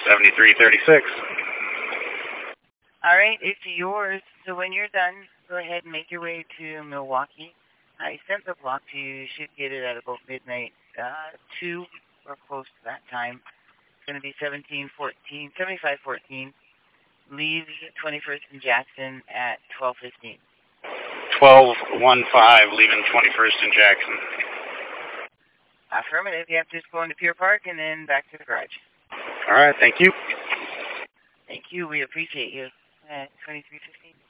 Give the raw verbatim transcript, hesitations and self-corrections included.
seventy-three thirty-six. All right, it's yours. So when you're done, go ahead and make your way to Milwaukee. I sent the block to you. You should get it at about midnight, uh, two or close to that time. It's going to be seventeen fourteen, seventy-five fourteen. Leaves twenty-first and Jackson at twelve fifteen. twelve fifteen, leaving twenty-first and Jackson. Affirmative. You have to just go into Pier Park and then back to the garage. All right, thank you. Thank you. We appreciate you. At twenty-three fifteen.